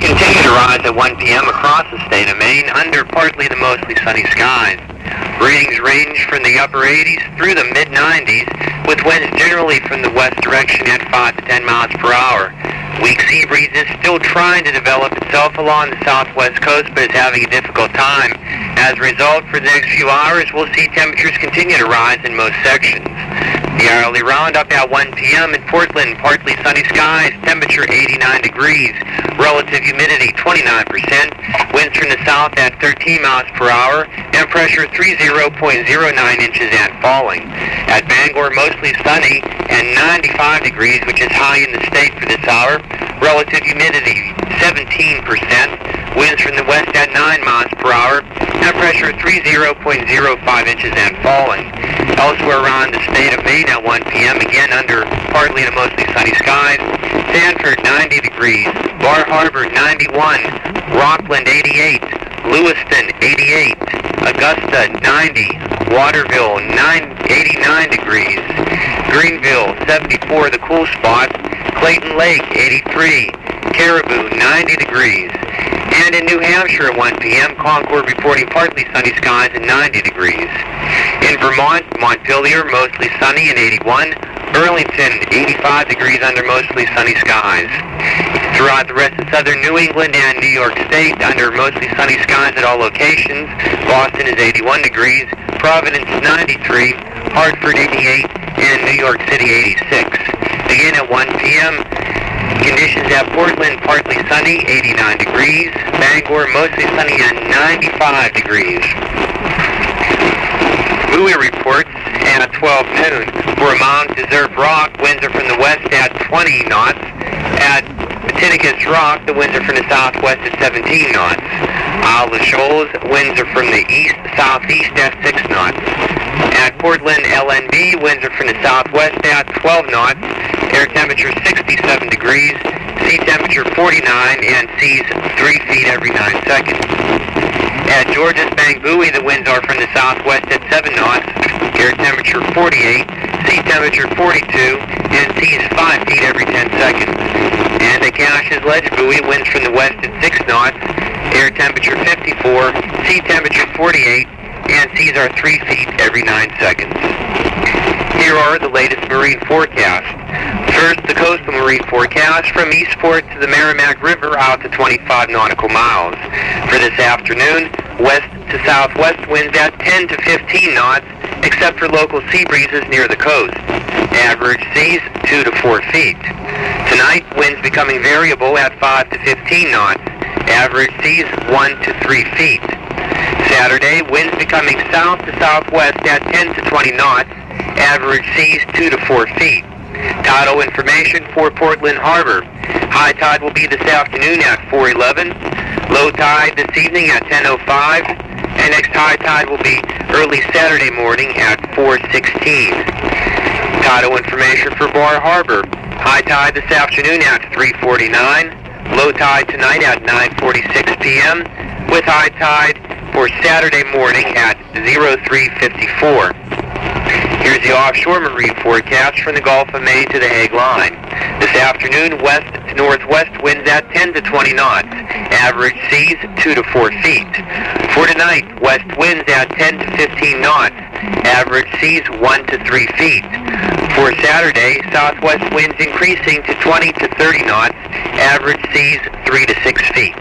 continue to rise at 1 p.m. across the state of Maine under partly to mostly sunny skies. Readings range from the upper 80s through the mid-90s, with winds generally from the west direction at 5 to 10 miles per hour. Weak sea breeze is still trying to develop itself along the southwest coast, but is having a difficult time. As a result, for the next few hours, we'll see temperatures continue to rise in most sections. The hourly roundup at 1 p.m. in Portland, partly sunny skies, temperature 89 degrees, relative humidity 29%, winds from the south at 13 miles per hour, and pressure 30.09 inches and falling. At Bangor, mostly sunny and 95 degrees, which is high in the state for this hour, relative humidity 17%, winds from the west at 9 miles per hour, and pressure 30.05 inches and falling. Elsewhere around the state of Maine at 1 p.m., again under partly to mostly sunny skies. Sanford 90 degrees, Bar Harbor 91, Rockland 88, Lewiston 88, Augusta 90, Waterville 89 degrees, Greenville 74, the cool spot, Clayton Lake 83, Caribou 90 degrees. And in New Hampshire at 1 p.m., Concord reporting partly sunny skies and 90 degrees. In Vermont, Montpelier mostly sunny and 81. Burlington 85 degrees under mostly sunny skies. Throughout the rest of southern New England and New York State, under mostly sunny skies at all locations. Boston is 81 degrees, Providence 93, Hartford 88, and New York City 86. Again at 1 p.m., conditions at Portland, partly sunny, 89 degrees. Bangor, mostly sunny and 95 degrees. Buoy reports at 12 noon. For Mount Desert Rock, winds are from the west at 20 knots. At Matinicus Rock, the winds are from the southwest at 17 knots. Isle of Shoals, winds are from the east-southeast at 6 knots. At Portland LNB, winds are from the southwest at 12 knots. Air temperature 67 degrees, sea temperature 49, and seas 3 feet every 9 seconds. At Georges Bank Buoy, the winds are from the southwest at 7 knots. Air temperature 48, sea temperature 42, and seas 5 feet every 10 seconds. And at Cash's Ledge Buoy, winds from the west at 6 knots. Air temperature 54, sea temperature 48, and seas are 3 feet every 9 seconds. Here are the latest marine forecasts. First, the coastal marine forecast from Eastport to the Merrimack River out to 25 nautical miles. For this afternoon, west to southwest winds at 10 to 15 knots, except for local sea breezes near the coast. Average seas 2 to 4 feet. Tonight, winds becoming variable at 5 to 15 knots. Average seas 1 to 3 feet. Saturday, winds becoming south to southwest at 10 to 20 knots. Average seas 2 to 4 feet. Tidal information for Portland Harbor. High tide will be this afternoon at 4:11. Low tide this evening at 10:05. And next high tide will be early Saturday morning at 4:16. Tidal information for Bar Harbor. High tide this afternoon at 3:49. Low tide tonight at 9:46 p.m. with high tide for Saturday morning at 03:54. Here's the offshore marine forecast from the Gulf of Maine to the Hague Line. This afternoon, west to northwest winds at 10 to 20 knots. Average seas 2 to 4 feet. For tonight, west winds at 10 to 15 knots. Average seas 1 to 3 feet. For Saturday, southwest winds increasing to 20 to 30 knots. Average seas 3 to 6 feet.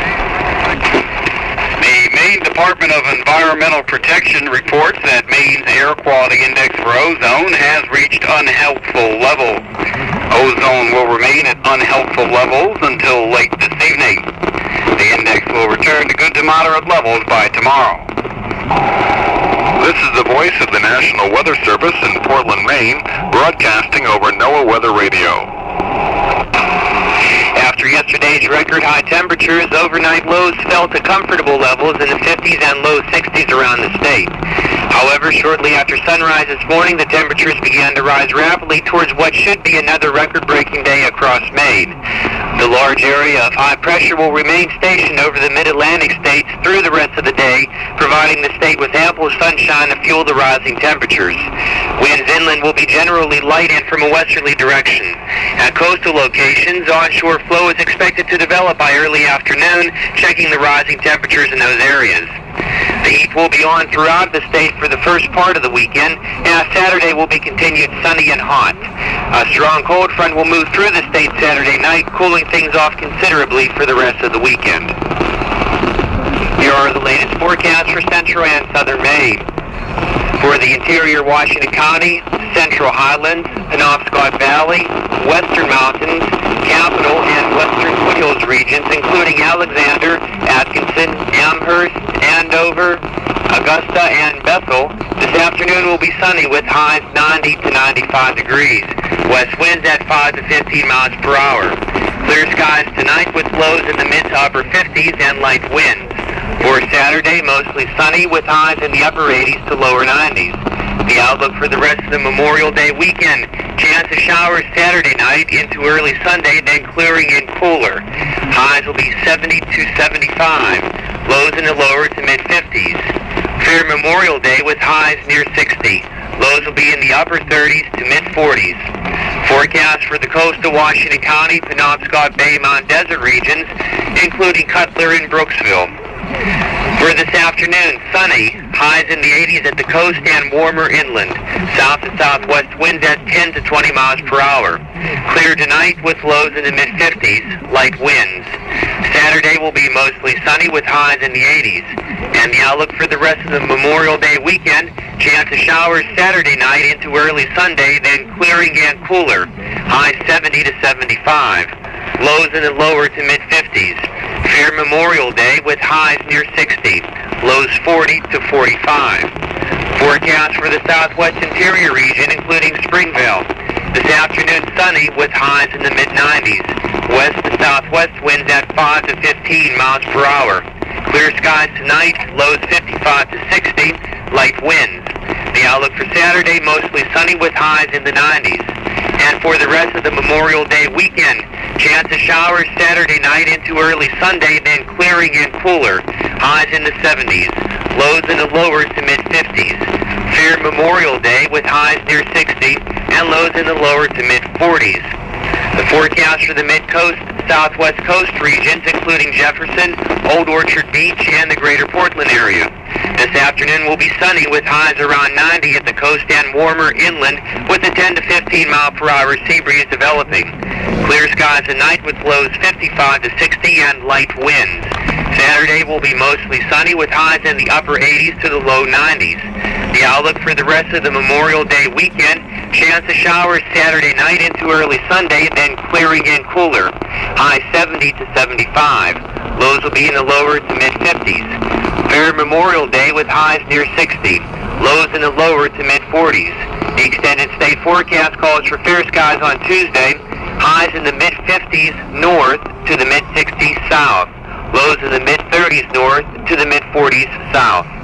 The Maine Department of Environmental Protection reports that Maine's air quality index for ozone has reached unhelpful levels. Ozone will remain at unhelpful levels until late this evening. The index will return to good to moderate levels by tomorrow. This is the voice of the National Weather Service in Portland, Maine, broadcasting over NOAA Weather Radio. After yesterday's record high temperatures, overnight lows fell to comfortable levels in the 50s and low 60s around the state. However, shortly after sunrise this morning, the temperatures began to rise rapidly towards what should be another record-breaking day across Maine. The large area of high pressure will remain stationed over the mid-Atlantic states through the rest of the day, providing the state with ample sunshine to fuel the rising temperatures. Winds inland will be generally light and from a westerly direction. At coastal locations, onshore flow is expected to develop by early afternoon, checking the rising temperatures in those areas. The heat will be on throughout the state for the first part of the weekend, and Saturday will be continued sunny and hot. A strong cold front will move through the state Saturday night, cooling things off considerably for the rest of the weekend. Here are the latest forecasts for central and southern Maine. For the interior Washington County, Central Highlands, Penobscot Valley, Western Mountains, Capital and Western Foothills regions, including Alexander, Atkinson, Amherst, Andover, Augusta, and Bethel, this afternoon will be sunny with highs 90 to 95 degrees. West winds at 5 to 15 miles per hour. Clear skies tonight with lows in the mid to upper 50s and light winds. For Saturday, mostly sunny with highs in the upper 80s to lower 90s. The outlook for the rest of the Memorial Day weekend: chance of showers Saturday night into early Sunday, then clearing and cooler. Highs will be 70 to 75. Lows in the lower to mid-50s. Fair Memorial Day with highs near 60. Lows will be in the upper 30s to mid-40s. Forecast for the coastal Washington County, Penobscot Bay, Mount Desert regions, including Cutler and Brooksville. For this afternoon, sunny, highs in the 80s at the coast and warmer inland. South to southwest winds at 10 to 20 miles per hour. Clear tonight with lows in the mid-50s, light winds. Saturday will be mostly sunny with highs in the 80s. And the outlook for the rest of the Memorial Day weekend: chance of showers Saturday night into early Sunday, then clearing and cooler. Highs 70 to 75. Lows in the lower to mid-50s. Fair Memorial Day with highs near 60. Lows 40 to 45. Forecast for the southwest interior region, including Springville. This afternoon, sunny with highs in the mid-90s. West to southwest winds at 5 to 15 miles per hour. Clear skies tonight, lows 55 to 60, light winds. The outlook for Saturday, mostly sunny with highs in the 90s. And for the rest of the Memorial Day weekend, chance of showers Saturday night into early Sunday, then clearing and cooler. Highs in the 70s, lows in the lower to mid-50s. Fair Memorial Day with highs near 60 and lows in the lower to mid-40s. The forecast for the mid-coast, southwest coast regions, including Jefferson, Old Orchard Beach, and the greater Portland area. This afternoon will be sunny with highs around 90 at the coast and warmer inland, with a 10 to 15 mile per hour sea breeze developing. Clear skies tonight with lows 55 to 60 and light winds. Saturday will be mostly sunny with highs in the upper 80s to the low 90s. The outlook for the rest of the Memorial Day weekend: chance of showers Saturday night into early Sunday, then clearing and cooler. Highs 70 to 75. Lows will be in the lower to mid-50s. Fair Memorial Day with highs near 60. Lows in the lower to mid-40s. The extended state forecast calls for fair skies on Tuesday. Highs in the mid-50s north to the mid-60s south. Lows in the mid-30s north to the mid-40s south.